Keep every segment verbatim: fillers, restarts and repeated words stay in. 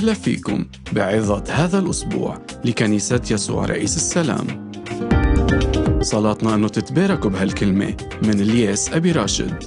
وسهلا فيكم بعظة هذا الأسبوع لكنيسة يسوع رئيس السلام. صلاتنا أنه تتباركوا بهالكلمة من الياس أبي راشد.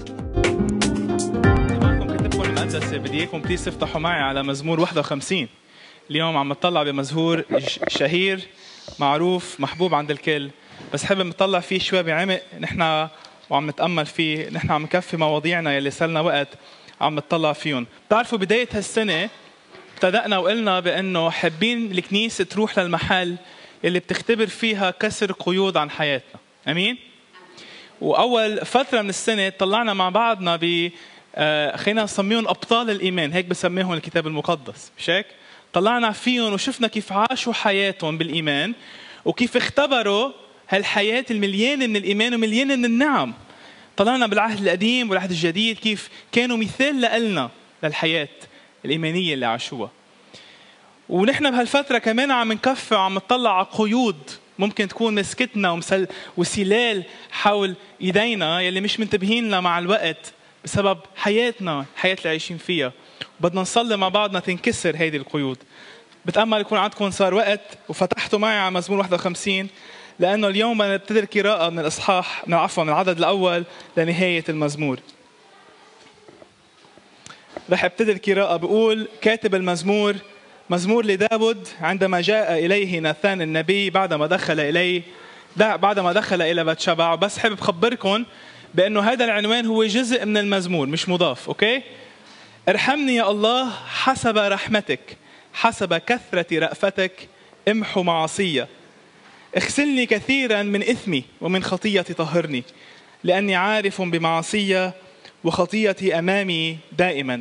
كتبكم المقدسة، بدي إياكم بليز تفتحوا معي على مزمور واحد وخمسين. اليوم عم نطلع بمزمور شهير معروف محبوب عند الكل، بس حابب نطلع فيه شوي بعمق. نحن وعم نتأمل فيه، نحن عم نكفي مواضيعنا يلي صارنا وقت عم نطلع فيهم. بتعرفوا بداية هالسنة ابتدأنا وقلنا بأنه حابين الكنيسة تروح للمحل اللي بتختبر فيها كسر قيود عن حياتنا. أمين؟ وأول فترة من السنة طلعنا مع بعضنا ب خلينا نسميهم أبطال الإيمان، هيك بسميهم الكتاب المقدس، مش هيك؟ طلعنا فيهم وشفنا كيف عاشوا حياتهم بالإيمان وكيف اختبروا هالحياة المليانة من الإيمان ومليانة من النعم. طلعنا بالعهد القديم والعهد الجديد كيف كانوا مثال لنا للحياة الإيمانية اللي عاشوها. ونحن بهالفترة كمان عم نكفي وعم نطلع على قيود ممكن تكون مسكتنا ومسل وسلال حول إيدينا يلي مش منتبهين لها مع الوقت بسبب حياتنا، الحياة اللي عايشين فيها. بدنا نصلي مع بعضنا تنكسر هيدي القيود. بتأمل يكون عندكم صار وقت وفتحتوا معي على مزمور واحد وخمسين، لأنه اليوم بدنا نبتدي القراءة من الإصحاح من عفوا من العدد الأول لنهاية المزمور. رح ابتدي القراءة. بقول كاتب المزمور: مزمور لداود عندما جاء إليه ناثان النبي بعدما دخل إليه بعدما دخل إلى بتشبع. بس حابب أخبركم بأنه هذا العنوان هو جزء من المزمور مش مضاف. أوكي؟ ارحمني يا الله حسب رحمتك، حسب كثرة رأفتك امحو معصية. اغسلني كثيرا من إثمي ومن خطيتي طهرني، لأني عارف بمعصية وخطيتي أمامي دائما.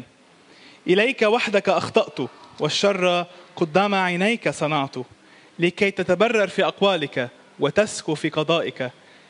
إليك وحدك أخطأت والشر قدام عينيك صنعت، لكي تتبرر في أقوالك وتسكو في قضائك.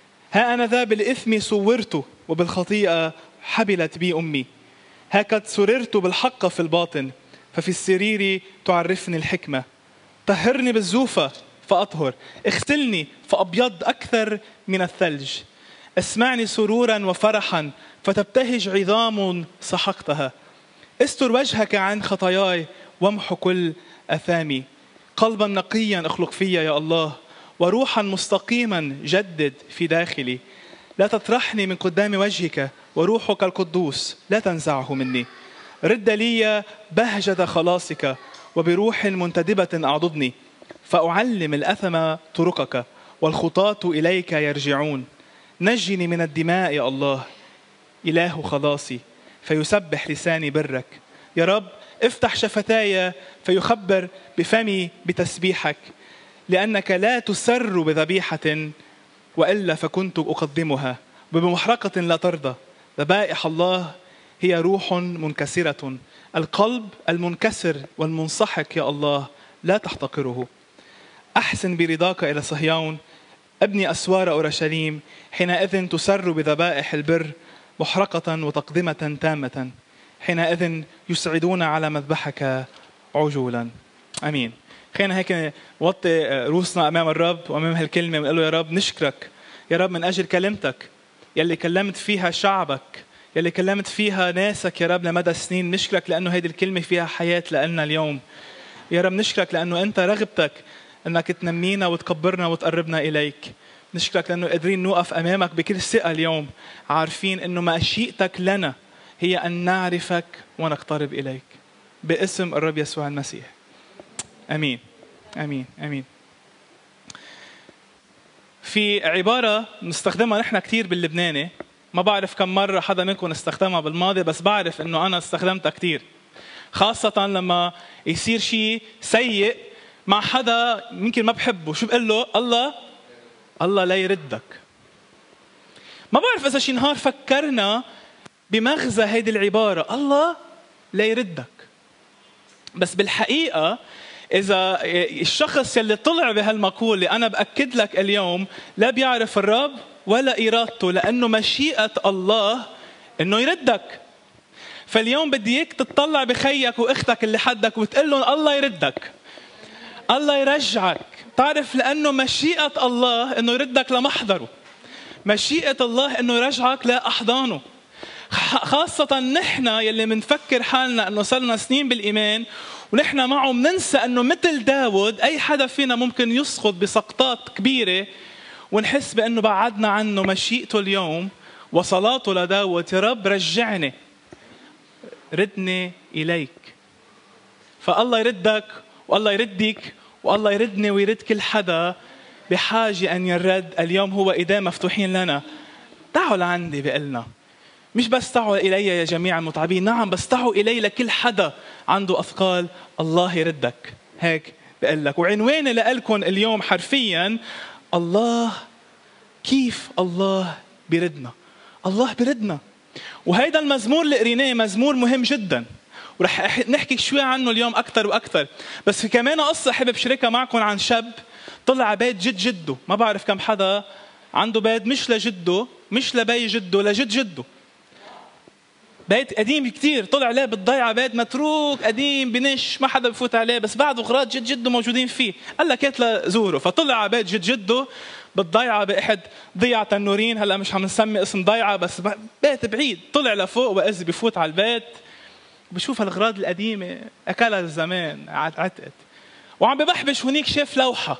ها أنا ذا بالإثم صورت وبالخطيئة حبلت بي أمي. ها قد سررت بالحق في الباطن، ففي السرير تعرفني الحكمة. طهرني بالزوفة فأطهر، اغسلني فأبيض أكثر من الثلج. اسمعني سرورا وفرحا فتبتهج عظام سحقتها. استر وجهك عن خطاياي وامحو كل أثامي. قلبا نقيا اخلق فيا يا الله، وروحا مستقيما جدد في داخلي. لا تطرحني من قدام وجهك، وروحك القدوس لا تنزعه مني. رد لي بهجة خلاصك، وبروح منتدبة أعضدني. فأعلم الأثم طرقك، والخطاة إليك يرجعون. نجني من الدماء يا الله إله خلاصي، فيسبح لساني برك. يا رب افتح شفتاي فيخبر بفمي بتسبيحك، لأنك لا تسر بذبيحة وإلا فكنت أقدمها. بمحرقة لا ترضى. ذبائح الله هي روح منكسرة، القلب المنكسر والمنسحق يا الله لا تحتقره. أحسن برضاك إلى صهيون، ابني أسوار أورشليم. حينئذ تسر بذبائح البر محرقة وتقدمة تامة. حينئذ يسعدون على مذبحك عجولا. أمين. خلينا هيك نوطي رؤوسنا أمام الرب وأمام هالكلمة ونقول له: يا رب نشكرك يا رب من أجل كلمتك يلي كلمت فيها شعبك، يلي كلمت فيها ناسك يا رب لمدى سنين. نشكرك لأنه هيدي الكلمة فيها حياة لنا اليوم. يا رب نشكرك لأنه أنت رغبتك أنك تنمينا وتكبرنا وتقربنا إليك. نشكرك لأنه قادرين نوقف أمامك بكل ثقة اليوم، عارفين أنه مشيئتك لنا هي أن نعرفك ونقترب إليك. باسم الرب يسوع المسيح. أمين أمين أمين. في عبارة نستخدمها نحن كتير باللبناني، ما بعرف كم مرة حدا منكم استخدمها بالماضي، بس بعرف أنه أنا استخدمتها كتير، خاصة لما يصير شيء سيء مع حدا يمكن ما بحبه. شو بقول له؟ الله الله لا يردك. ما بعرف إذا شي نهار فكرنا بمغزى هيدي العبارة الله لا يردك، بس بالحقيقة إذا الشخص يلي طلع بهالمقولة أنا بأكد لك اليوم لا بيعرف الرب ولا إرادته، لأنه مشيئة الله إنه يردك. فاليوم بدي إياك تطلع بخيك وإختك اللي حدك وتقول لهم الله يردك، الله يرجعك. تعرف لأنه مشيئة الله إنه يردك لمحضره، مشيئة الله إنه يرجعك لأحضانه. خاصة نحن يلي منفكر حالنا أنه صلنا سنين بالإيمان ونحن معه مننسى أنه مثل داود أي حدا فينا ممكن يسقط بسقطات كبيرة، ونحس بأنه بعدنا عنه مشيئته اليوم. وصلاته لداود: يا رب رجعني، ردني إليك. فالله يردك والله يردك والله يردني ويرد كل حدا بحاجة أن يرد. اليوم هو إيديه مفتوحين لنا. تعالوا لعندي بقلنا، مش بس تعالوا إلي يا جميع المتعبين، نعم بس تعالوا إلي لكل حدا عنده أثقال. الله يردك، هيك بقلك. وعنواني لألكم اليوم حرفيا: الله، كيف الله بيردنا. الله بيردنا. وهيدا المزمور اللي قريناه مزمور مهم جدا، ورح نحكي شوي عنه اليوم أكثر وأكثر. بس في كمان قصة حابب شاركها معكم عن شاب طلع بيت جد جده. ما بعرف كم حدا عنده بيت مش لجده، مش لبي جده، لجد جده. بيت قديم كتير، طلع عليه بالضيعة، بيت متروك قديم بنش، ما حدا بفوت عليه، بس بعده أغراض جد جده موجودين فيه. قال لك هات لزوره. فطلع على بيت جد جده بالضيعة بأحد ضيعة النورين. هلا مش عم نسمي اسم ضيعة، بس بيت بعيد. طلع لفوق وإذ بفوت على البيت بشوف الأغراض القديمة أكلها الزمان، عتقت. وعم ببحبش هنيك شاف لوحة.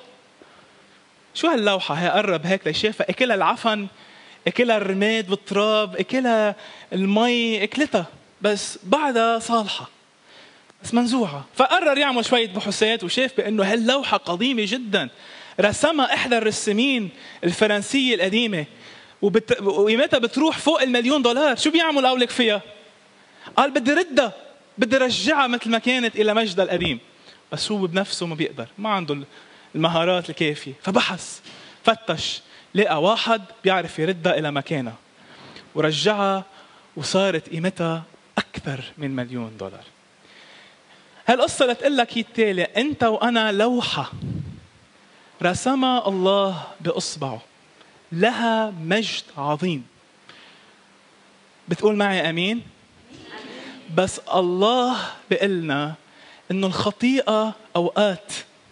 شو هاللوحة؟ هي قرب هيك لشافها، أكلها العفن، أكلها الرماد والتراب، أكلها المي، أكلتها، بس بعدها صالحة بس منزوعة. فقرر يعمل شوية بحوثات وشاف بأنه هاللوحة قديمة جدا، رسمها إحدى الرسامين الفرنسية القديمة، وبت... وقيمتها بتروح فوق المليون دولار. شو بيعمل أولك فيها؟ قال بدي ردها، بدي رجعها مثل ما كانت إلى مجدها القديم. بس هو بنفسه ما بيقدر، ما عنده المهارات الكافية. فبحث، فتش، لقى واحد بيعرف يردها إلى مكانها ورجعها، وصارت قيمتها أكثر من مليون دولار. هالقصة لتقول لك هي التالي: أنت وأنا لوحة رسمها الله بإصبعه، لها مجد عظيم. بتقول معي أمين؟ بس الله بيقلنا إنه الخطيئة أوقات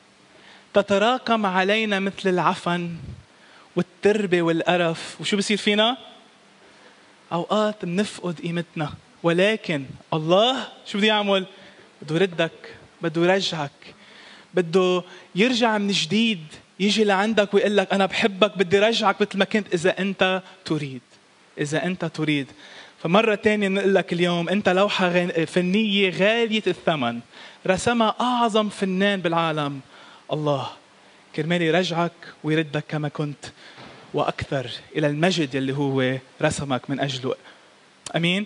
تتراكم علينا مثل العفن والتربة والقرف. وشو بصير فينا؟ أوقات بنفقد قيمتنا. ولكن الله شو بده يعمل؟ بده يردك، بده يرجعك، بده يرجع من جديد، يجي لعندك ويقول لك أنا بحبك، بدي رجعك مثل ما كنت إذا أنت تريد. إذا أنت تريد. فمرة تانية نقول لك اليوم: أنت لوحة فنية غالية الثمن، رسمها أعظم فنان بالعالم، الله، كرمال يرجعك ويردك كما كنت وأكثر إلى المجد اللي هو رسمك من أجله. أمين؟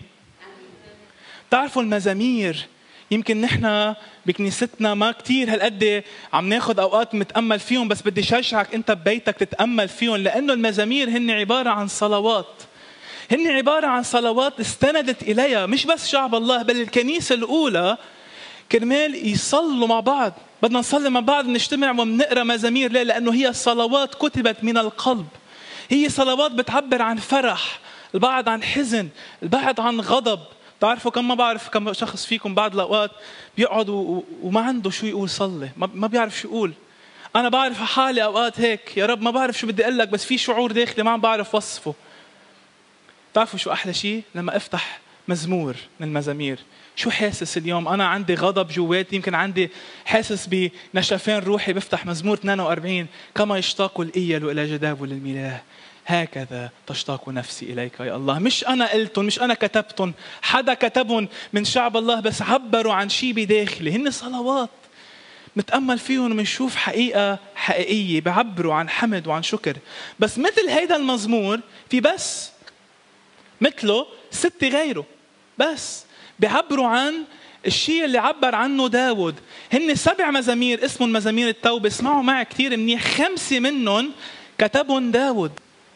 تعرفوا المزامير يمكن نحن بكنيستنا ما كتير هالقد عم ناخد أوقات متأمل فيهم، بس بدي شجعك أنت ببيتك تتأمل فيهم، لأنه المزامير هن عبارة عن صلوات. هن عبارة عن صلوات استندت إليها مش بس شعب الله، بل الكنيسة الأولى كرمال يصلوا مع بعض. بدنا نصلي مع بعض، نجتمع ومنقرأ مزامير. ليه؟ لأنه هي صلوات كتبت من القلب. هي صلوات بتعبر عن فرح، البعض عن حزن، البعض عن غضب. تعرفوا كم ما بعرف كم شخص فيكم بعض الأوقات بيقعد وما عنده شو يقول صلي، ما بيعرف شو يقول. أنا بعرف حالي أوقات هيك، يا رب ما بعرف شو بدي أقول لك، بس في شعور داخلي ما عم بعرف وصفه. تعرفوا شو أحلى شيء؟ لما أفتح مزمور من المزامير، شو حاسس اليوم؟ أنا عندي غضب جواتي، يمكن عندي حاسس بنشفان روحي، بفتح مزمور اثنين وأربعين: كما يشتاق الإيل إلى جداول المياه هكذا تشتاق نفسي إليك يا الله. مش أنا قلتهم، مش أنا كتبتهم، حدا كتبهم من شعب الله، بس عبروا عن شيء بداخلي. هن صلوات نتأمل فيهم ونشوف حقيقة حقيقية، بعبروا عن حمد وعن شكر. بس مثل هيدا المزمور في بس مثله ستة غيره، بس بيعبروا عن الشيء اللي عبر عنه داود. هن سبع مزامير اسمهم مزامير التوبة. اسمعوا معي كتير منيح، خمسة منهم كتبهم داود.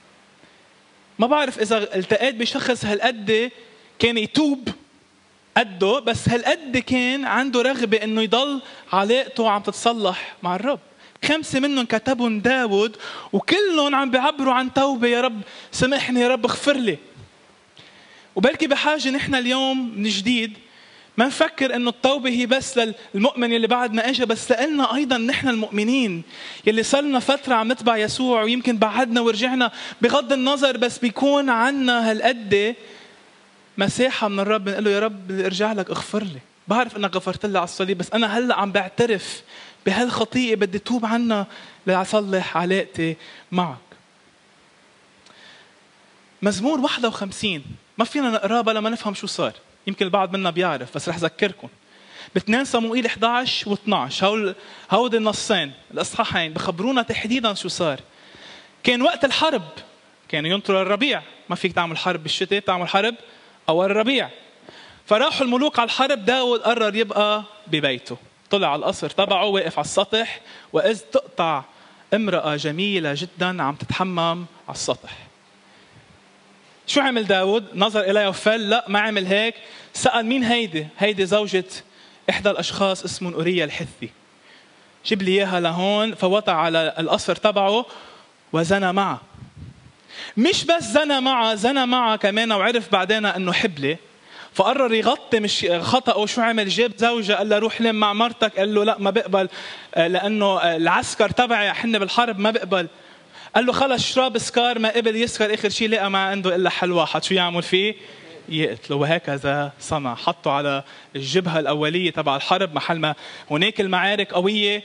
ما بعرف إذا التقيت بشخص هالقد كان يتوب قده، بس هالقد كان عنده رغبة إنه يضل علاقته عم تتصلح مع الرب. خمسة منهم كتبهم داود، وكلهم عم بيعبروا عن توبة. يا رب سامحني، يا رب اغفر لي. وبلكي بحاجة نحن اليوم من جديد ما نفكر إنه التوبة هي بس للمؤمن اللي بعد ما إجا، بس لأننا أيضا نحن المؤمنين يلي صلنا فترة عم نتبع يسوع، ويمكن بعدنا ورجعنا بغض النظر، بس بيكون عنا هالقد مساحة من الرب، بنقول له يا رب بدي ارجع لك، اغفر لي، بعرف انك غفرت لي على الصليب، بس انا هلا عم بعترف بهالخطيئة، بدي توب عنها لأصلح علاقتي معك. مزمور واحد وخمسين ما فينا نقراه بلا ما نفهم شو صار، يمكن البعض منا بيعرف بس رح أذكركم. باثنين صموئيل إحدى عشر واثني عشر هول هود النصين الأصحاحين بخبرونا تحديدا شو صار. كان وقت الحرب، كانوا ينطروا الربيع، ما فيك تعمل حرب بالشتاء، بتعمل حرب أول الربيع. فراحوا الملوك على الحرب، داود قرر يبقى ببيته، طلع على القصر تبعه واقف على السطح، وإذ تقطع امرأة جميلة جدا عم تتحمم على السطح. شو عمل داود؟ نظر إليها وفل؟ لا، ما عمل هيك. سأل مين هيدي؟ هيدي زوجة إحدى الأشخاص اسمه أوريا الحثي، جيب لي إياها لهون. فوطع على القصر تبعه وزنى معه. مش بس زنى معه، زنى معه كمان وعرف بعدين أنه حبلة، فقرر يغطي مش خطأه. شو عمل؟ جاب زوجة قال له روح لم مع مرتك، قال له لا ما بقبل لأنه العسكر تبعي حن بالحرب ما بقبل. قال له خلص شراب سكار، ما قبل يسكر، آخر شيء لقى ما عنده إلا حل واحد، شو يعمل فيه؟ يقتله. وهكذا صنع، حطه على الجبهة الأولية تبع الحرب محل ما هناك المعارك قوية.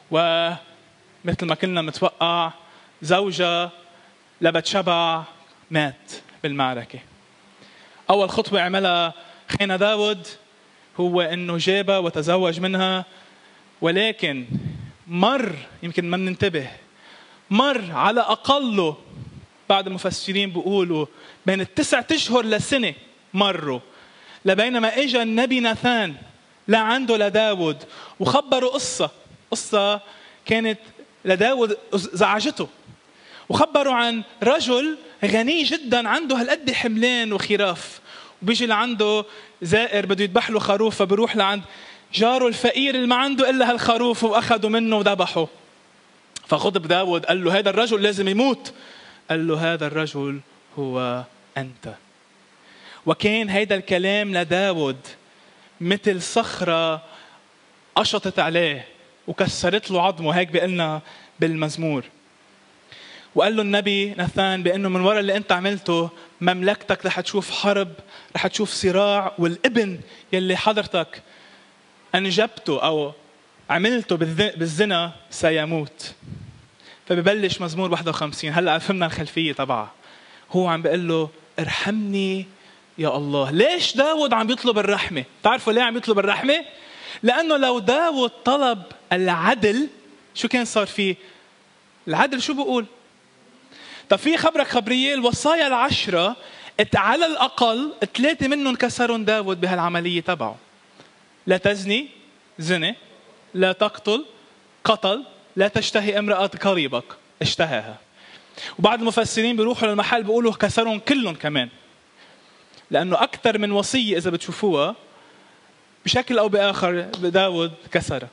ومثل ما كنا متوقع زوجة لبتشبع مات بالمعركة. أول خطوة عملها خينا داود هو أنه جابها وتزوج منها، ولكن مر، يمكن ما ننتبه، مر على أقله بعد المفسرين بيقولوا بين التسعة أشهر لسنة مروا، لبينما إجا النبي ناثان لعنده لداود وخبروا قصة قصة كانت لداود زعجته، وخبروا عن رجل غني جدا عنده هالقد حملان وخراف، وبيجي لعنده زائر بده يذبح له خروف، فبروح لعند جاره الفقير اللي ما عنده إلا هالخروف وأخذوا منه وذبحه. فغضب داود قال له هذا الرجل لازم يموت. قال له هذا الرجل هو أنت. وكان هيدا الكلام لداود مثل صخرة قشطت عليه وكسرت له عظمه، هيك بيقلنا بالمزمور. وقال له النبي ناثان بأنه من وراء اللي أنت عملته مملكتك رح تشوف حرب، رح تشوف صراع، والابن يلي حضرتك أنجبته أو عملته بالزنا سيموت. فببلش مزمور واحد وخمسين. هلأ فهمنا الخلفية طبعا، هو عم بيقول له ارحمني يا الله. ليش داود عم يطلب الرحمة؟ تعرفوا ليه عم يطلب الرحمة؟ لأنه لو داود طلب العدل شو كان صار فيه؟ العدل شو بقول؟ طب في خبرك خبرية، الوصايا العشرة على الأقل ثلاثة منهم كسرون داود بهالعملية تبعه. لا تزني، زني. لا تقتل، قتل. لا تشتهي امرأة قريبك، اشتهاها. وبعض المفسرين بيروحوا للمحل بيقولوا كسرون كلهم كمان، لأنه أكثر من وصية إذا بتشوفوها بشكل أو بآخر داود كسرها.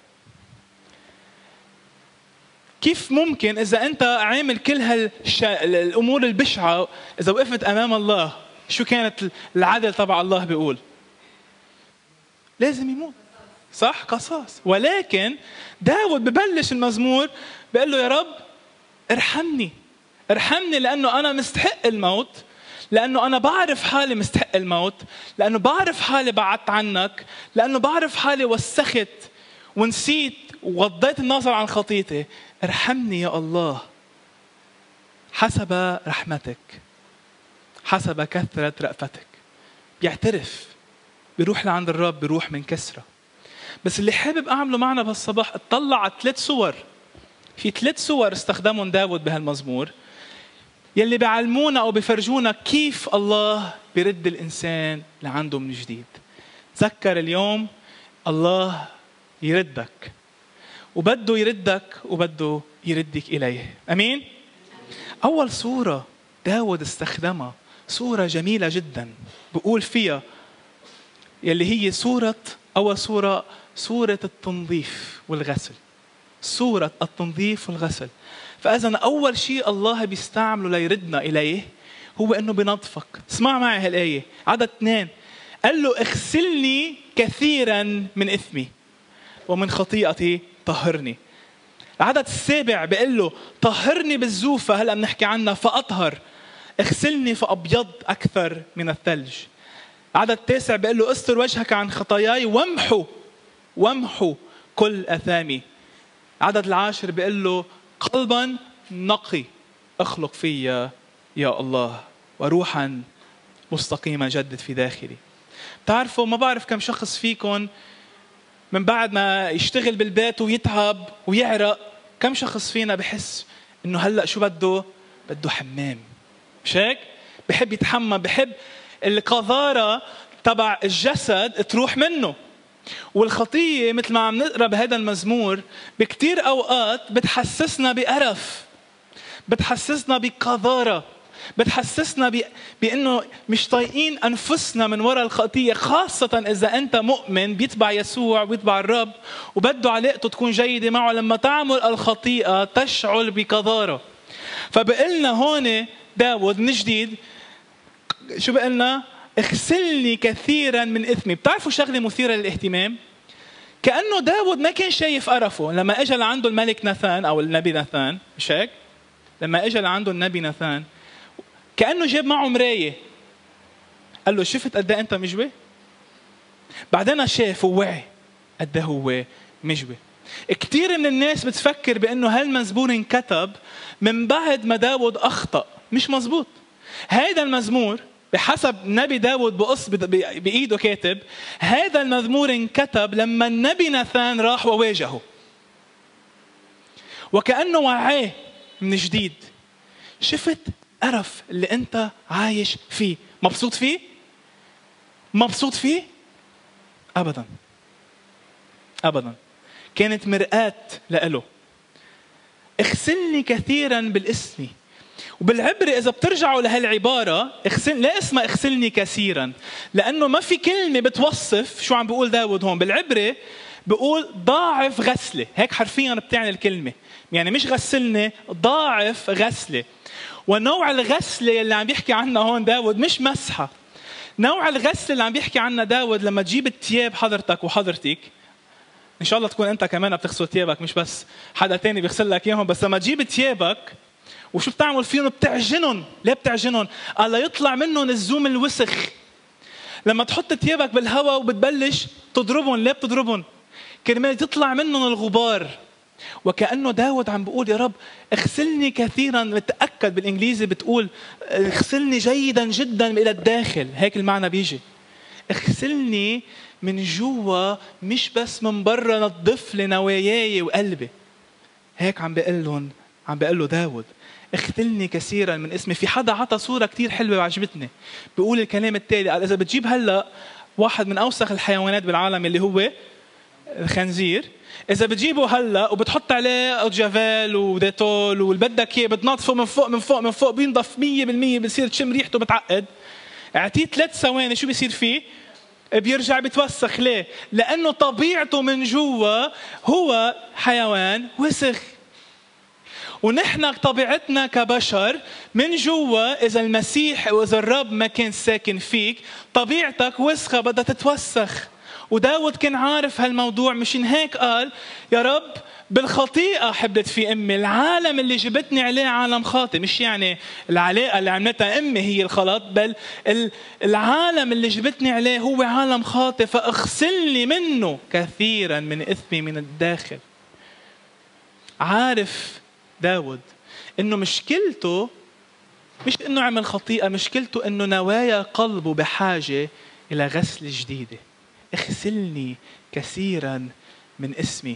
كيف ممكن إذا أنت عامل كل هالأمور البشعة، إذا وقفت أمام الله شو كانت العدل تبع الله بيقول؟ لازم يموت، صح؟ قصاص. ولكن داود ببلش المزمور بيقول له يا رب ارحمني، ارحمني لأنه أنا مستحق الموت، لأنه أنا بعرف حالي مستحق الموت، لأنه بعرف حالي بعدت عنك، لأنه بعرف حالي وسخت ونسيت وغضيت النظر عن خطيتي. ارحمني يا الله حسب رحمتك، حسب كثرة رأفتك. بيعترف، بيروح لعند الرب، بيروح من كسرة. بس اللي حابب أعمله معنا بهالصباح اطلع على ثلاث صور. في ثلاث صور استخدمهم داود بهالمزمور يلي بيعلمونا أو بيفرجونا كيف الله بيرد الإنسان لعنده من جديد. تذكر اليوم الله يردك، وبده يردك وبده يردك إليه. أمين؟ أول صورة داود استخدمها صورة جميلة جدا، بقول فيها يلي هي صورة أول صورة صورة التنظيف والغسل. صورة التنظيف والغسل. فإذا أول شيء الله بيستعمله ليردنا إليه هو أنه بنظفك. اسمع معي هالآية عدد اثنين، قال له اغسلني كثيرا من إثمي ومن خطيئتي طهرني. العدد السابع بيقول له طهرني بالزوفة، هلأ بنحكي عنها، فأطهر. اغسلني فأبيض أكثر من الثلج. عدد التاسع بيقول له استر وجهك عن خطاياي وامحو وامحو كل اثامي. عدد العاشر بيقول له قلبا نقي اخلق فيا يا الله وروحا مستقيما جدد في داخلي. تعرفوا ما بعرف كم شخص فيكم من بعد ما يشتغل بالبيت ويتعب ويعرق، كم شخص فينا بحس انه هلا شو بده؟ بده حمام، مش هيك؟ بحب يتحمم، بحب القذارة تبع الجسد تروح منه. والخطية مثل ما عم نقرأ بهذا المزمور بكتير أوقات بتحسسنا بقرف، بتحسسنا بقذارة، بتحسسنا ب... بأنه مش طايقين أنفسنا من وراء الخطية، خاصة إذا أنت مؤمن بيتبع يسوع ويتبع الرب وبده علاقته تكون جيدة معه. لما تعمل الخطيئة تشعر بقذارة. فبقلنا هون داود من جديد شو بقلنا؟ اغسلني كثيرا من إثمي. بتعرفوا شغلة مثيرة للاهتمام؟ كأنه داود ما كان شايف قرفه لما اجى لعنده الملك ناثان أو النبي ناثان، مش هيك؟ لما اجى لعنده النبي ناثان كأنه جاب معه مراية، قال له شفت قد ايه انت مجوي؟ بعدين شاف ووعي قد ايه هو مجوي. كثير من الناس بتفكر بانه هالمزمور انكتب من بعد ما داود اخطأ. مش مزبوط. هذا المزمور بحسب نبي داود بقص بايده كاتب، هذا المزمور انكتب لما النبي ناثان راح وواجهه وكأنه وعاه من جديد. شفت قرف اللي انت عايش فيه، مبسوط فيه؟ مبسوط فيه؟ ابدا ابدا. كانت مرآة لإله. اغسلني كثيرا بالاسم. وبالعبرة إذا بترجعوا لهالعبارة اغسل، لا اسمها اغسلني كثيرا، لأنه ما في كلمة بتوصف شو عم بيقول داود هون. بالعبرة بيقول ضاعف غسلة، هيك حرفيا بتعني الكلمة، يعني مش غسلني، ضاعف غسلة. ونوع الغسلة اللي عم بيحكي عنها هون داود مش مسحة. نوع الغسلة اللي عم بيحكي عنها داود لما تجيب الثياب حضرتك وحضرتك، إن شاء الله تكون أنت كمان بتغسل ثيابك، مش بس حدا تاني بيغسل لك إياهم، بس لما تجيب ثيابك وشو بتعمل فيهم؟ بتعجنهم. ليه بتعجنهم؟ قال يطلع منهم الزوم الوسخ. لما تحط ثيابك بالهواء وبتبلش تضربهم، ليه بتضربهم؟ كرمال تطلع منهم الغبار. وكأنه داود عم بيقول يا رب اغسلني كثيرا. متأكد بالإنجليزي بتقول اغسلني جيدا جدا إلى الداخل، هيك المعنى بيجي. اغسلني من جوا مش بس من برا، نظف لي نواياي وقلبي. هيك عم بيقول لهم، عم بيقول له داود اغسلني كثيرا من اسمي. في حدا عطى صورة كتير حلوة وعجبتني، بيقول الكلام التالي، قال إذا بتجيب هلا واحد من أوسخ الحيوانات بالعالم اللي هو الخنزير، إذا بتجيبه هلا وبتحط عليه جافيل وديتول والبدك إياه بتنظفه من فوق من فوق من فوق، بينضف مية بالمية، بصير تشم ريحته بتعقد. اعطيه ثلاث ثواني شو بيصير فيه؟ بيرجع بيتوسخ. ليه؟ لأنه طبيعته من جوا هو حيوان وسخ. ونحن طبيعتنا كبشر من جوا إذا المسيح وإذا الرب ما كان ساكن فيك طبيعتك وسخة بدها تتوسخ. وداود كان عارف هالموضوع، مشان هيك قال يا رب بالخطيئة حبلت في أمي، العالم اللي جبتني عليه عالم خاطئ. مش يعني العلاقة اللي عملتها أمي هي الغلط، بل العالم اللي جبتني عليه هو عالم خاطئ، فاغسلني منه كثيرا من إثمي من الداخل. عارف داود إنه مشكلته مش إنه عمل خطيئة، مشكلته إنه نوايا قلبه بحاجة إلى غسل جديدة. اغسلني كثيرا من اسمي.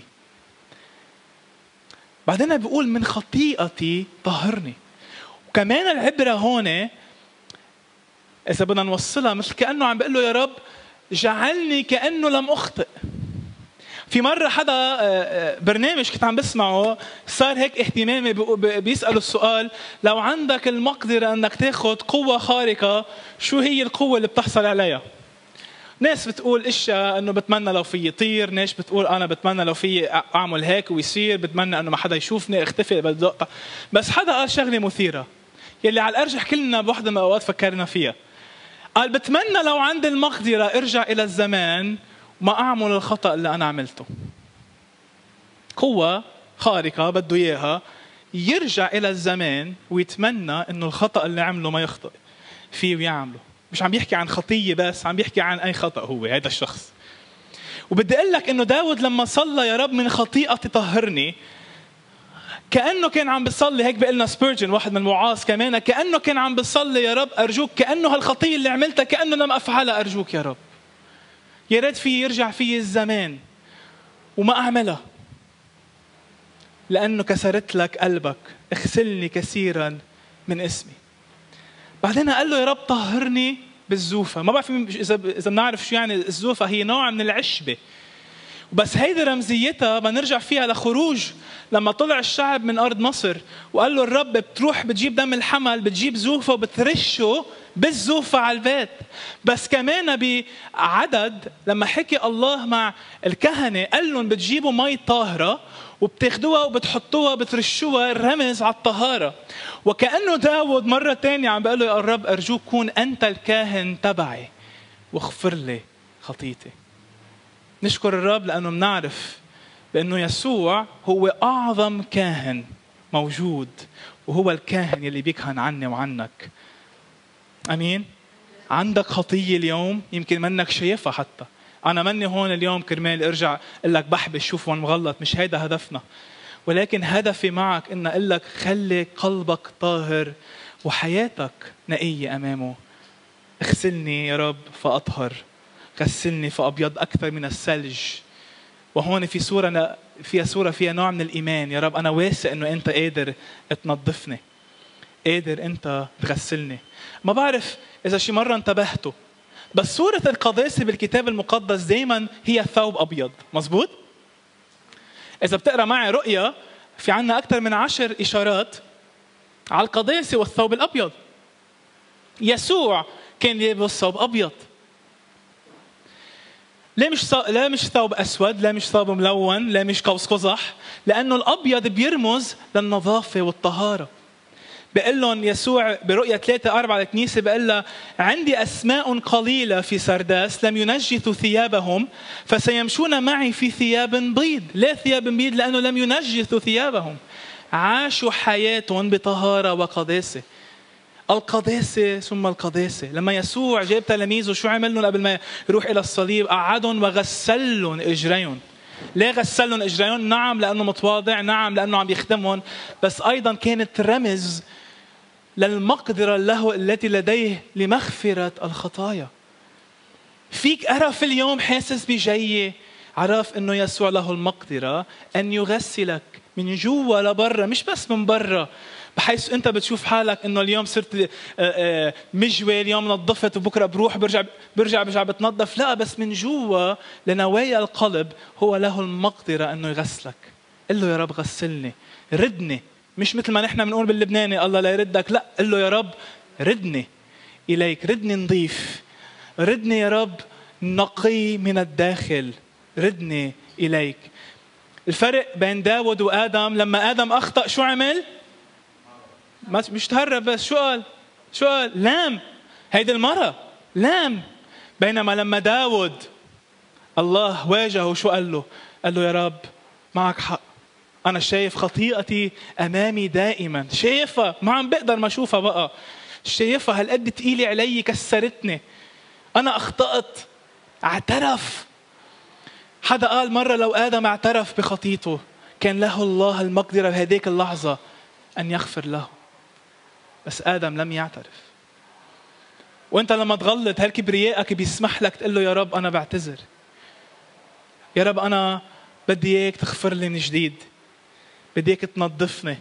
بعدين بيقول من خطيئتي طهرني. وكمان العبرة هون إذا بدنا نوصلها مثل كأنه عم بيقول له يا رب جعلني كأنه لم أخطئ. في مرة حدا برنامج كنت عم بسمعه صار هيك اهتمامي، بيسألوا السؤال لو عندك المقدرة أنك تاخد قوة خارقة شو هي القوة اللي بتحصل عليها؟ ناس بتقول اشياء انه بتمنى لو في يطير، ناس بتقول انا بتمنى لو في اعمل هيك ويصير، بتمنى انه ما حدا يشوفني اختفي بدق. بس حدا قال شغله مثيره يلي على الارجح كلنا بوحده من الاوقات فكرنا فيها. قال بتمنى لو عندي المقدره ارجع الى الزمان وما اعمل الخطا اللي انا عملته. قوه خارقه بده اياها يرجع الى الزمان ويتمنى انه الخطا اللي عمله ما يخطئ فيه ويعمله. مش عم بيحكي عن خطية بس، عم بيحكي عن أي خطأ هو هذا الشخص. وبدي أقول لك إنه داود لما صلى يا رب من خطيئتي طهرني، كأنه كان عم بيصلي، هيك بيقلنا سبيرجن واحد من الوعاظ كمان، كأنه كان عم بيصلي يا رب أرجوك، كأنه هالخطية اللي عملتها كأنه لم أفعلها، أرجوك يا رب يا ريت في يرجع في الزمان وما أعملها، لأنه كسرت لك قلبك، اغسلني كثيرا من اسمي. بعدين قال له يا رب طهرني بالزوفة. ما بعرف إذا إذا بنعرف شو يعني الزوفة، هي نوع من العشبة، بس هيدي رمزيتها بنرجع فيها لخروج لما طلع الشعب من أرض مصر وقال له الرب بتروح بتجيب دم الحمل، بتجيب زوفة وبترشه بالزوفة على البيت. بس كمان بعدد لما حكي الله مع الكهنة قال لهم بتجيبوا مي طاهرة وبتاخدوها وبتحطوها بترشوها، رمز على الطهارة. وكأنه داود مرة تانية عم بيقول له يا الرب أرجوك كون أنت الكاهن تبعي واغفر لي خطيتي. نشكر الرب لأنه منعرف بأنه يسوع هو أعظم كاهن موجود، وهو الكاهن يلي بيكهن عني وعنك. أمين. عندك خطية اليوم يمكن منك شايفها حتى. أنا مني هون اليوم كرمال أرجع أقول لك بحبش شوف وين مغلط، مش هيدا هدفنا، ولكن هدفي معك إن أقول لك خلي قلبك طاهر وحياتك نقية أمامه. اغسلني يا رب فأطهر، غسلني فأبيض أكثر من الثلج. وهون في سورة فيها سورة فيها نوع من الإيمان. يا رب أنا واثق إنه أنت قادر تنظفني، قادر أنت تغسلني. ما بعرف إذا شي مرة انتبهتوا، بس سورة القداسة بالكتاب المقدس دايما هي ثوب أبيض. مزبوط؟ إذا بتقرأ معي رؤيا في عنا أكثر من عشر إشارات على القداسة والثوب الأبيض. يسوع كان يلبس ثوب أبيض. لا مش صو... لا مش ثوب أسود، لا مش ثوب ملون، لا مش قوس قزح، لأنه الأبيض بيرمز للنظافة والطهارة. بقول لهم يسوع برؤية ثلاثة أربعة الكنيسة بقول لها عندي أسماء قليلة في سرداس لم ينجثوا ثيابهم فسيمشون معي في ثياب بيض. لا ثياب بيض لأنه لم ينجثوا ثيابهم، عاشوا حياتهم بطهارة وقداسة. القداسة ثم القداسة. لما يسوع جاب تلاميذه شو عمل لهم قبل ما يروح إلى الصليب؟ قعدهم وغسلهم إجريهم. ليه غسلهم إجريهم؟ نعم لأنه متواضع، نعم لأنه عم يخدمهم، بس أيضا كانت رمز للمقدرة له التي لديه لمغفرة الخطايا. فيك أرى في اليوم حاسس بجية، عرف أنه يسوع له المقدرة أن يغسلك من جوا لبرا، مش بس من برا، بحيث أنت بتشوف حالك أنه اليوم صرت مجوي، اليوم نظفت وبكرة بروح برجع برجع برجع بتنظف. لا، بس من جوا لنوايا القلب هو له المقدرة أنه يغسلك. قل له يا رب غسلني، ردني. مش مثل ما نحن بنقول باللبناني الله لا يردك، لا، قل له يا رب ردني إليك، ردني نظيف، ردني يا رب نقي من الداخل، ردني إليك. الفرق بين داود وآدم، لما آدم أخطأ شو عمل؟ مش تهرب بس، شو قال؟ شو قال؟ لام. هيدي المرة لام. بينما لما داود الله واجهه شو قال له؟ قال له يا رب معك حق، أنا شايف خطيئتي أمامي دائما، شايفها ما عم بقدر ما أشوفها بقى، شايفها هالقد تقيلة علي، كسرتني، أنا أخطأت. اعترف. حدا قال مرة لو آدم اعترف بخطيته كان له الله المقدرة بهذيك اللحظة أن يغفر له، بس آدم لم يعترف. وأنت لما تغلط هالكبريائك بيسمح لك تقول له يا رب أنا بعتذر، يا رب أنا بدي إياك تغفر لي من جديد، بدي إياك تنظفني.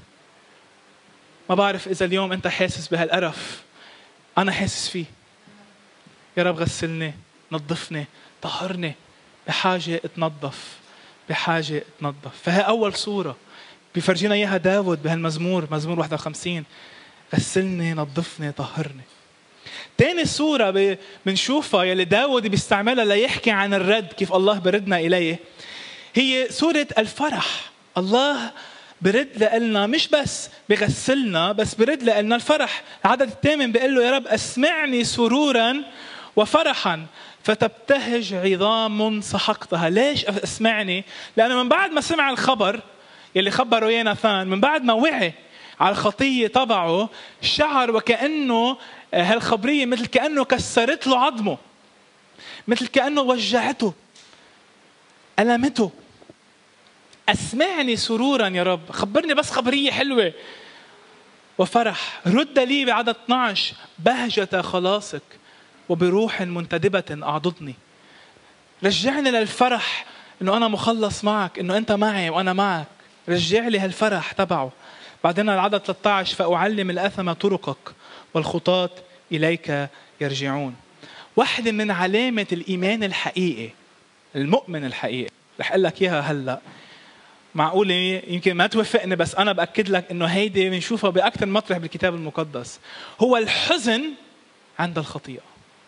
ما بعرف إذا اليوم أنت حاسس بهالقرف، أنا حاسس فيه. يا رب غسلني، نظفني، طهرني، بحاجة اتنظف، بحاجة اتنظف. فهي أول صورة بيفرجينا إياها داود بهالمزمور، مزمور واحد وخمسين، غسلني، نظفني، طهرني. تاني صورة بنشوفها يلي داود بيستعملها ليحكي عن الرد، كيف الله بردنا إليه، هي صورة الفرح. الله برد لنا، مش بس بغسلنا، بس برد لنا الفرح. العدد الثامن بيقول له يا رب اسمعني سرورا وفرحا فتبتهج عظام سحقتها. ليش اسمعني؟ لأنه من بعد ما سمع الخبر يلي خبره يوناثان، من بعد ما وعي على الخطية تبعه، شعر وكأنه هالخبرية مثل كأنه كسرت له عظمه، مثل كأنه وجعته، ألمته. أسمعني سرورا يا رب، خبرني بس خبرية حلوة وفرح. رد لي بعدد اثنعش بهجة خلاصك وبروح منتدبة أعضدني. رجعني للفرح إنه أنا مخلص معك، إنه أنت معي وأنا معك. رجع لي هالفرح تبعه. بعدين العدد ثلاثة عشر فأعلم الأثم طرقك والخطاة إليك يرجعون. واحدة من علامة الإيمان الحقيقي، المؤمن الحقيقي، رح أقول لك إياها هلأ، معقولة يمكن ما توافقني بس أنا بأكد لك إنه هيدي بنشوفها بأكثر مطرح بالكتاب المقدس، هو الحزن عند الخطيئة.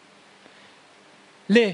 ليه؟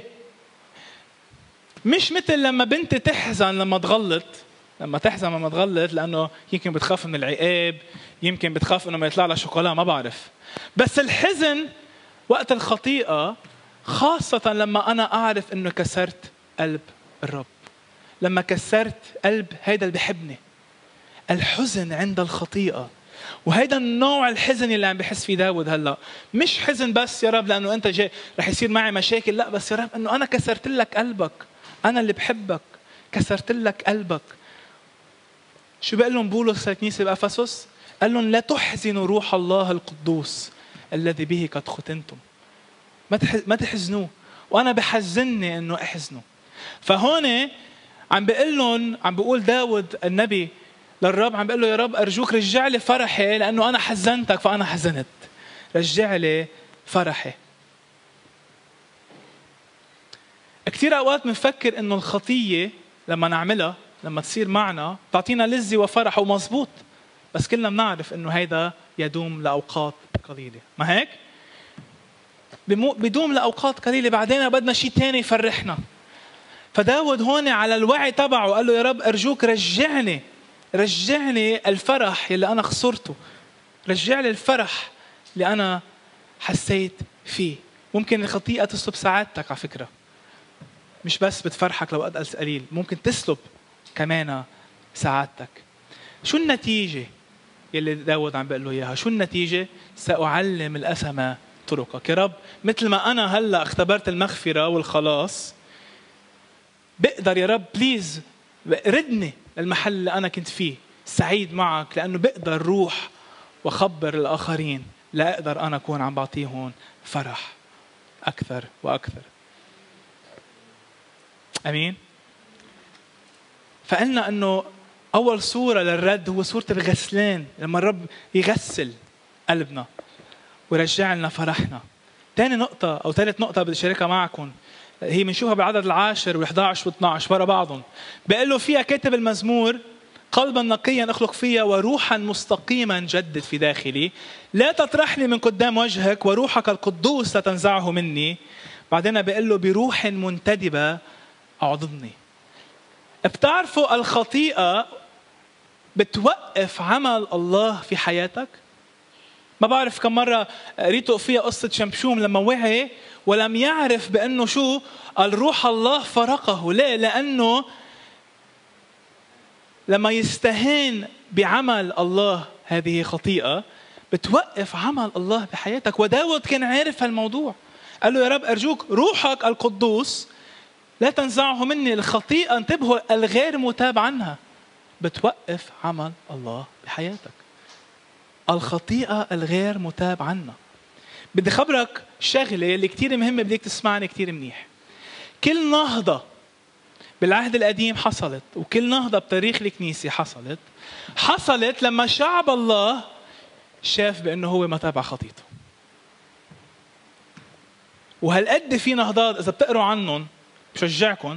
مش مثل لما بنت تحزن لما تغلط، لما تحزن لما تغلط لأنه يمكن بتخاف من العقاب، يمكن بتخاف إنه ما يطلع لها شوكولا، ما بعرف. بس الحزن وقت الخطيئة، خاصة لما أنا أعرف إنه كسرت قلب الرب، لما كسرت قلب هيدا اللي بحبني. الحزن عند الخطيئة، وهيدا النوع الحزن اللي عم بحس فيه داود هلا، مش حزن بس يا رب لأنه أنت جاي رح يصير معي مشاكل، لا، بس يا رب إنه أنا كسرت لك قلبك، أنا اللي بحبك كسرت لك قلبك. شو بيقول لهم بولس للكنيسة بأفسس؟ قال لهم لا تحزنوا روح الله القدوس الذي به قد ختنتم. ما تحزنوه، وأنا بحزنني إنه احزنوا. فهون عم بيقول لهم، عم بيقول داود النبي للرب، عم بيقول له يا رب أرجوك رجع لي فرحي لأنه أنا حزنتك فأنا حزنت. رجع لي فرحي. كثير أوقات بنفكر إنه الخطية لما نعملها، لما تصير معنا، تعطينا لذة وفرح ومزبوط، بس كلنا بنعرف إنه هيدا يدوم لأوقات قليلة، ما هيك؟ بدوم لأوقات قليلة، بعدين بدنا شيء تاني يفرحنا. فداود هون على الوعي تبعه قال له يا رب أرجوك رجعني، رجعني الفرح اللي أنا خسرته، رجع لي الفرح اللي أنا حسيت فيه. ممكن الخطيئة تسلب سعادتك على فكرة، مش بس بتفرحك لو قد قليل، ممكن تسلب كمان سعادتك. شو النتيجة يلي داود عم بيقول له إياها؟ شو النتيجة؟ سأعلم الأثم طرقك. يا رب مثل ما أنا هلأ اختبرت المغفرة والخلاص، بقدر يا رب بليز ردني للمحل اللي أنا كنت فيه سعيد معك، لأنه بقدر روح وخبر الآخرين، لا أقدر أنا أكون عم بعطيهم فرح أكثر وأكثر. أمين. فقلنا أنه أول صورة للرد هو صورة الغسلان، لما الرب يغسل قلبنا ويرجع لنا فرحنا. ثاني نقطة أو ثالث نقطة بدي أشاركها معكم، هي بنشوفها بالعدد العاشر والإحدى عشر واثنى عشر ورا بعضهم. بيقول له فيها كاتب المزمور قلبا نقيا أخلق فيها وروحا مستقيما جدد في داخلي، لا تطرحني من قدام وجهك وروحك القدوس لا تنزعه مني. بعدين بيقول له بروح منتدبة أعضدني. بتعرفوا الخطيئة بتوقف عمل الله في حياتك؟ ما بعرف كم مرة قريتوا فيها قصة شمشوم لما وعي ولم يعرف بأنه شو الروح الله فرقه. ليه؟ لأنه لما يستهين بعمل الله هذه خطيئة بتوقف عمل الله بحياتك. وداود كان عارف هالموضوع، قال له يا رب أرجوك روحك القدوس لا تنزعه مني. الخطيئة انتبهوا الغير متاب عنها بتوقف عمل الله بحياتك. الخطيئة الغير متاب عنها. بدي خبرك شغلة اللي كتير مهمة، بديك تسمعني كتير منيح. كل نهضة بالعهد القديم حصلت، وكل نهضة بتاريخ الكنيسة حصلت حصلت لما شعب الله شاف بأنه هو ما تابع خطيته. وهالقد في نهضات إذا بتقروا عنهم بشجعكم،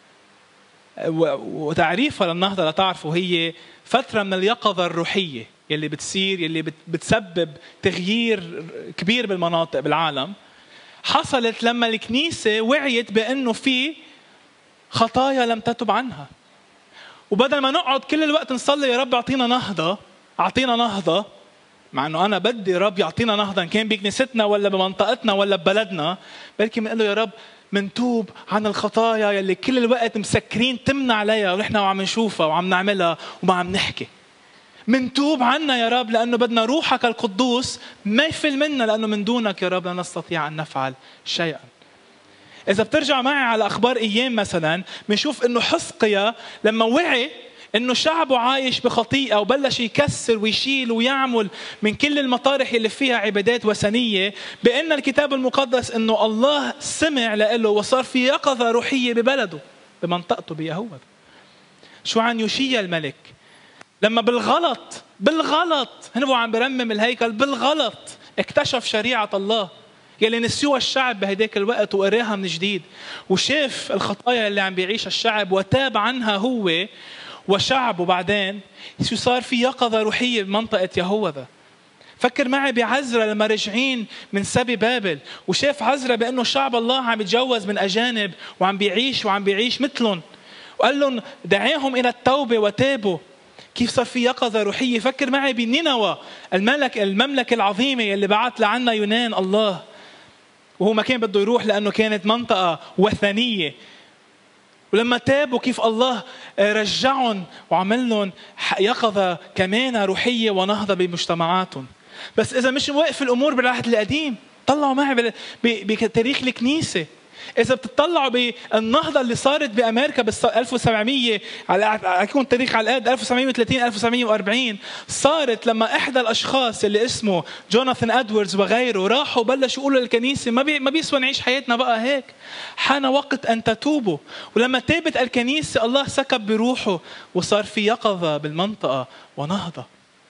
وتعريفها للنهضة لتعرفوا هي فترة من اليقظة الروحية يلي بتصير، يلي بتسبب تغيير كبير بالمناطق بالعالم. حصلت لما الكنيسة وعيت بأنه في خطايا لم تتب عنها. وبدل ما نقعد كل الوقت نصلي يا رب اعطينا نهضة اعطينا نهضة، مع انه انا بدي رب يعطينا نهضة ان كان بكنيستنا ولا بمنطقتنا ولا ببلدنا، بلكي بنقول له يا رب منتوب عن الخطايا يلي كل الوقت مسكرين تمنع عليها ونحن وعم نشوفها وعم نعملها وما عم نحكي. منتوب عنا يا رب لأنه بدنا روحك القدوس ما يفل منا، لأنه من دونك يا رب لا نستطيع أن نفعل شيئا. إذا بترجع معي على أخبار أيام مثلا، بنشوف إنه حزقيا لما وعي إنه شعبه عايش بخطيئة وبلش يكسر ويشيل ويعمل من كل المطارح اللي فيها عبادات وثنية، بأن الكتاب المقدس إنه الله سمع له وصار في يقظة روحية ببلده بمنطقته بيهوذا. شو عن يوشيا الملك لما بالغلط بالغلط هو عم برمم الهيكل بالغلط اكتشف شريعة الله يلي نسيوها الشعب بهداك الوقت وقراها من جديد، وشاف الخطايا اللي عم بيعيشها الشعب وتاب عنها هو وشعبه. بعدين شو صار في يقظة روحية بمنطقة يهوذا. فكر معي بعزرا لما رجعين من سبي بابل، وشاف عزرا بأنه شعب الله عم يتجوز من أجانب وعم بيعيش وعم بيعيش مثلهم، وقال لهم دعاهم إلى التوبة وتابوا. كيف صار في يقظة روحية. فكر معي بنينوى الملك المملكة العظيمة اللي بعت لعنا يونان الله، وهو ما كان بده يروح لأنه كانت منطقة وثنية، ولما تابوا كيف الله رجعهم وعمل لهم يقظة كمان روحية ونهضة بمجتمعاتهم. بس إذا مش واقف الأمور بالعهد القديم، طلعوا معي بتاريخ الكنيسة. إذا بتطلعوا بالنهضة اللي صارت بأمريكا بال ألف وسبعمية على أكون تاريخ على القد ألف وتسعمية وثلاثين ألف وتسعمية وأربعين، صارت لما إحدى الأشخاص اللي اسمه جوناثان أدواردز وغيره راحوا بلشوا يقولوا للكنيسة ما بي ما بيسوى نعيش حياتنا بقى هيك، حان وقت أن تتوبوا. ولما تابت الكنيسة الله سكب بروحه وصار في يقظة بالمنطقة ونهضة.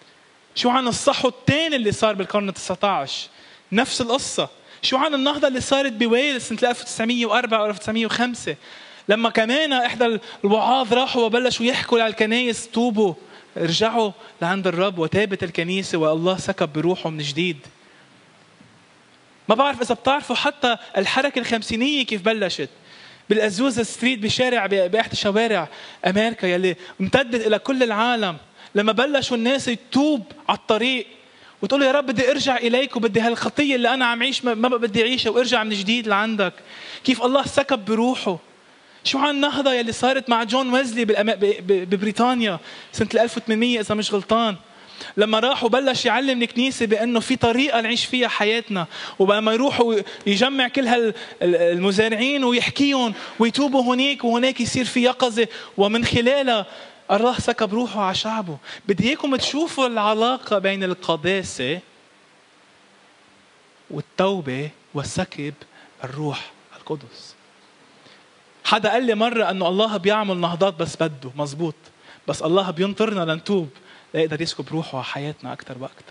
شو عن الصحو الثاني اللي صار بالقرن التاسع عشر؟ نفس القصة. شو عن النهضة اللي صارت بويلز سنة ألف وتسعمية وأربعة و ألف وتسعمية وخمسة لما كمان إحدى الوعاظ راحوا وبلشوا يحكوا للكنايس توبوا ارجعوا لعند الرب، وتابت الكنيسة والله سكب بروحه من جديد. ما بعرف إذا بتعرفوا حتى الحركة الخمسينية كيف بلشت بالأزوزة ستريت بشارع بإحدى شوارع أمريكا يلي امتدت إلى كل العالم. لما بلشوا الناس يتوب على الطريق وتقول يا رب بدي ارجع اليك وبدي هالخطيه اللي انا عم عيش ما بدي اعيشها وارجع من جديد لعندك، كيف الله سكب بروحه. شو عن النهضه يلي صارت مع جون ويزلي ببريطانيا سنه ألف وثمانمية اذا مش غلطان، لما راح وبلش يعلم الكنيسه بانه في طريقه نعيش فيها حياتنا، وبما يروحوا يجمع كل هالمزارعين ويحكيهم ويتوبوا هناك وهناك يصير في يقظه، ومن خلالها الله سكب روحه على شعبه. بدي اياكم تشوفوا العلاقة بين القداسة والتوبة وسكب الروح القدس. حدا قال لي مرة أنه الله بيعمل نهضات بس بده مزبوط، بس الله بينطرنا لنتوب ليقدر يسكب روحه على حياتنا أكتر وأكتر.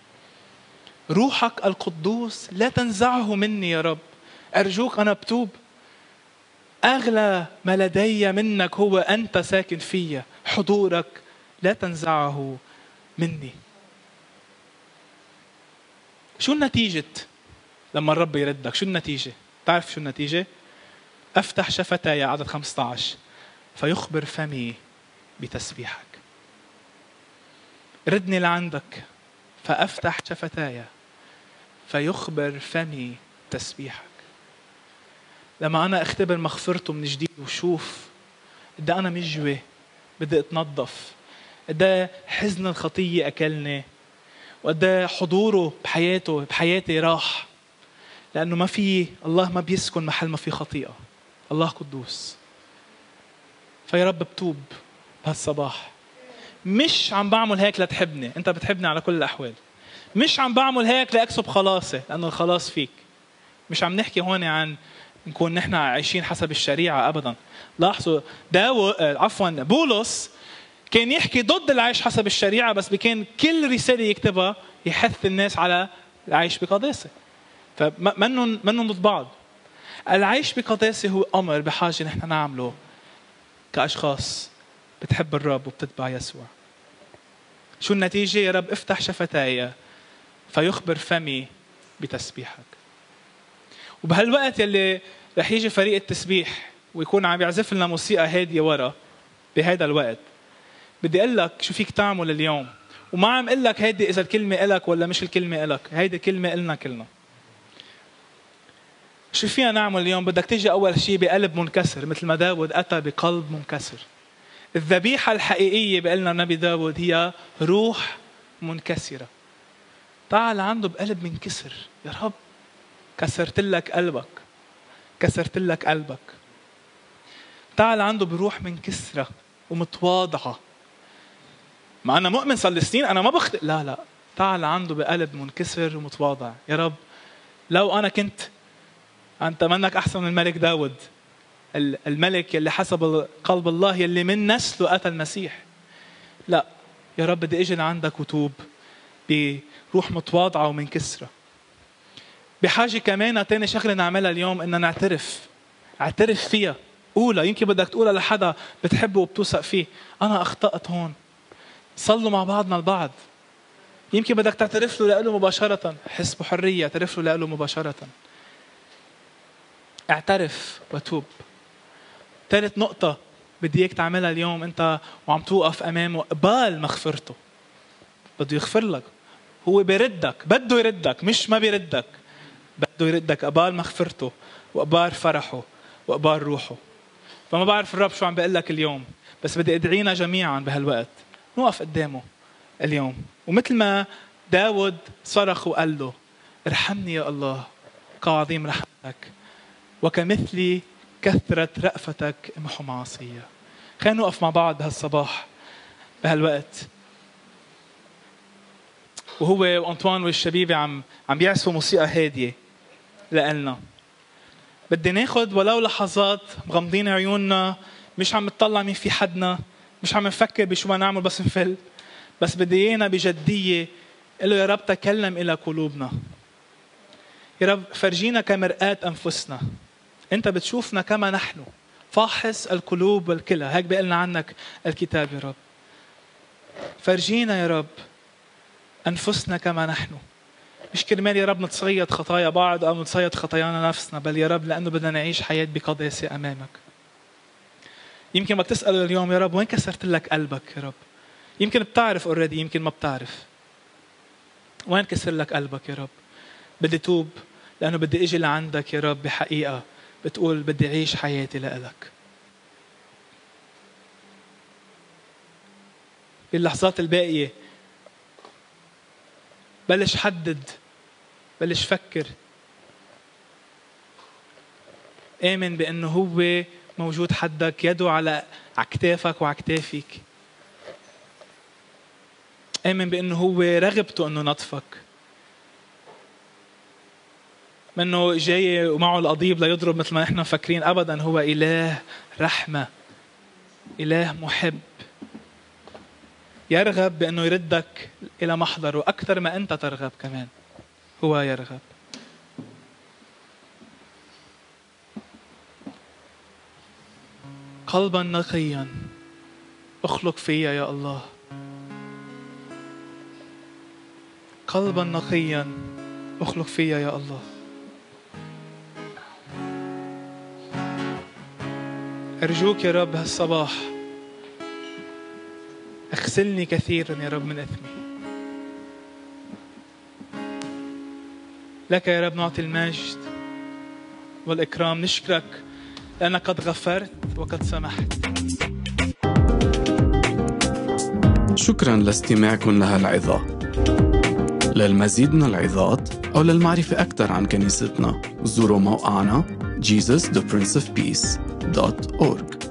روحك القدوس لا تنزعه مني يا رب، أرجوك أنا بتوب. أغلى ما لدي منك هو أنت ساكن فيا، حضورك لا تنزعه مني. شو النتيجة لما الرب يردك؟ شو النتيجة؟ تعرف شو النتيجة؟ أفتح شفتاي عدد خمسة عشر فيخبر فمي بتسبيحك. ردني لعندك فأفتح شفتاي فيخبر فمي تسبيحك. لما أنا أختبر مغفرته من جديد وشوف قد أنا مجوي بدي أتنظف، قد حزن الخطية أكلني، وقد حضوره بحياته بحياتي راح، لأنه ما في الله ما بيسكن محل ما في خطيئة، الله قدوس. فيا رب بتوب بهالصباح، مش عم بعمل هيك لتحبني، أنت بتحبني على كل الأحوال، مش عم بعمل هيك لأكسب خلاصي لأنه الخلاص فيك. مش عم نحكي هون عن نكون نحن عايشين حسب الشريعة أبدا. لاحظوا داو عفوا بولس كان يحكي ضد العيش حسب الشريعة، بس بكان كل رسالة يكتبها يحث الناس على العيش بقداسة. فمنن منن ضد بعض. العيش بقداسة هو أمر بحاجة نحن نعمله كأشخاص بتحب الرب وبتتبع يسوع. شو النتيجة؟ يا رب افتح شفتاي فيخبر فمي بتسبيحك. وبهالوقت يلي رح يجي فريق التسبيح ويكون عم يعزف لنا موسيقى هادية ورا بهذا الوقت، بدي أقول لك شو فيك تعمل اليوم. وما عم أقول لك هيدي إذا الكلمة إلك ولا مش الكلمة إلك، هيدي كلمة إلنا كلنا. شو فينا نعمل اليوم؟ بدك تيجي أول شيء بقلب منكسر، مثل ما داود أتى بقلب منكسر. الذبيحة الحقيقية بقلنا النبي داود هي روح منكسرة. تعال عنده بقلب منكسر. يا رب كسرت لك قلبك، كسرت لك قلبك. تعال عنده بروح منكسرة ومتواضعة. ما أنا مؤمن صار لي سنين أنا ما بخطئ، لا لا، تعال عنده بقلب منكسر ومتواضع. يا رب لو أنا كنت، أنت منك أحسن من الملك داود، الملك اللي حسب قلب الله يلي من نسله أتى المسيح. لا يا رب بدي أجي لعندك وتوب بروح متواضعة ومنكسرة. بحاجة كمان تاني شغلة نعملها اليوم إننا نعترف، اعترف فيها، قولها. يمكن بدك تقولها لحدا بتحبه وبتوثق فيه، أنا أخطأت هون. صلوا مع بعضنا البعض. يمكن بدك تعترف له لأله مباشرة، حس بحرية اعترف له لأله مباشرة. اعترف وتوب. ثالث نقطة بدي اياك تعملها اليوم انت وعم توقف امامه، قبال مغفرته. بده يغفر لك، هو بيردك، بده يردك، مش ما بيردك، بده يردك. قبال مغفرته وقبال فرحه وقبال روحه. فما بعرف الرب شو عم بقول لك اليوم، بس بدي ادعينا جميعا بهالوقت نوقف قدامه اليوم، ومثل ما داود صرخ وقال له ارحمني يا الله كعظيم رحمتك وكمثلي كثرة رأفتك امحو معصية. خلينا نوقف مع بعض بهالصباح بهالوقت، وهو وأنطوان والشبيبة عم عم بيعزفوا موسيقى هادية لقلنا. بدي ناخد ولو لحظات مغمضين عيوننا، مش عم نطلع مين في حدنا، مش عم نفكر بشو ما نعمل بس نفل، بس بدي ايانا بجدية قل له يا رب تكلم إلى قلوبنا. يا رب فرجينا كمرآة أنفسنا، أنت بتشوفنا كما نحن، فاحص القلوب والكلى، هيك بيقلنا عنك الكتاب. يا رب فرجينا يا رب أنفسنا كما نحن، مش كرمال يا رب نتصيد خطايا بعض أو نتصيد خطايانا نفسنا، بل يا رب لأنه بدنا نعيش حياة بقداسة أمامك. يمكن بدك تسأله اليوم يا رب وين كسرت لك قلبك يا رب؟ يمكن بتعرف أوريدي، يمكن ما بتعرف. وين كسر لك قلبك يا رب؟ بدي توب لأنه بدي أجي لعندك يا رب بحقيقة بتقول بدي أعيش حياتي لإلك. باللحظات الباقية بلش حدد، بلش فكر، آمن بأنه هو موجود حدك، يده على عكتافك وعكتافك. آمن بأنه هو رغبته أنه نطفك، منه جاي ومعه القضيب ليضرب مثل ما نحن مفكرين. أبدا، هو إله رحمة، إله محب، يرغب بأنه يردك إلى محضره أكثر ما أنت ترغب. كمان هو يرغب. قلبا نقيا اخلق فيا يا الله، قلبا نقيا اخلق فيا يا الله. أرجوك يا رب هالصباح اغسلني كثيرا يا رب من إثمي. لك يا رب نعطي المجد والإكرام. نشكرك لأنك قد غفرت وقد سمحت. شكرا لاستماعكم لهالعظة. للمزيد من العظات أو للمعرفة أكثر عن كنيستنا زوروا موقعنا جيسس ذا برنس اوف بيس دوت أورج.